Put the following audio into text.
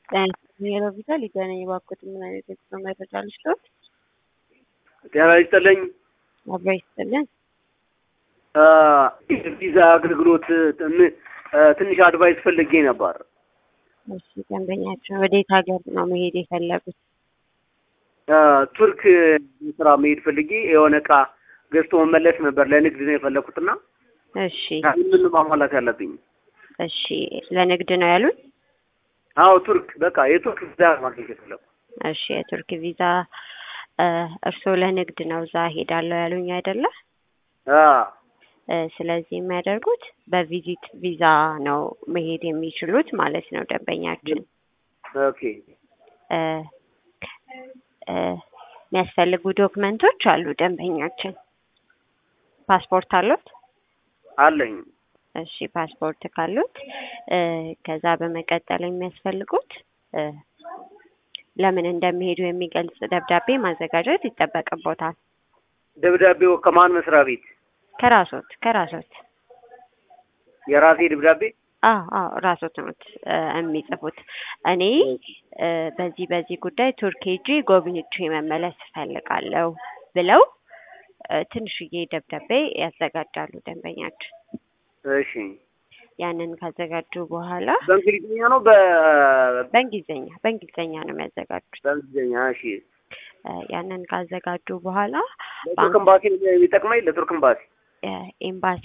የሮቢታ ሊገና የባኩት ምን አይነት የጥቅም መረጃልሽ ነው? ጤና ይስጥልኝ። አብራ ይስጥልኝ። ቪዛ አገልግሎት ትንሽ አድቫይስ ፈልጌ ነበር። እሺ ደንበኛችን ወዴት ሀገር ነው መሄድ የፈለጉት? ቱርክ ስራ መሄድ ፈልጌ የሆነ እቃ ገዝቶ መመለስ ነበር። ለንግድ ነው የፈለኩትና እሺ ምን ማሟላት ያለብኝ? እሺ ለንግድ ነው ያሉት? አዎ ቱርክ በቃ የቱርክ ቪዛ ማግኘት የፈለኩ። እሺ የቱርክ ቪዛ እርስዎ ለንግድ ነው እዛ ሄዳለሁ ያሉኝ አይደለ? ስለዚህ የሚያደርጉት በቪዚት ቪዛ ነው መሄድ የሚችሉት ማለት ነው ደንበኛችን። ኦኬ የሚያስፈልጉ ዶክመንቶች አሉ ደንበኛችን። ፓስፖርት አሉት? አለኝ። እሺ ፓስፖርት ካሉት ከዛ በመቀጠል የሚያስፈልጉት ለምን እንደሚሄዱ የሚገልጽ ደብዳቤ ማዘጋጀት ይጠበቅቦታል። ደብዳቤው ከማን መስሪያ ቤት? ከራሶት የራሴ ደብዳቤ? አዎ ራሶት ነው የሚጽፉት። እኔ በዚህ ጉዳይ ቱርክ ሄጄ ጎብኝቼ መመለስ እፈልጋለሁ ብለው ትንሽዬ ደብዳቤ ያዘጋጃሉ ደንበኛችን። እሺ ያንን ካዘጋጁ በኋላ በእንግሊዝኛ ነው በእንግሊዝኛ ነው የሚያዘጋጁት። በእንግሊዝኛ እሺ። ያንን ካዘጋጁ በኋላ ለቱርክ ኤምባሲ የሚጠቅመኝ ለቱርክ ኤምባሲ ኤምባሲ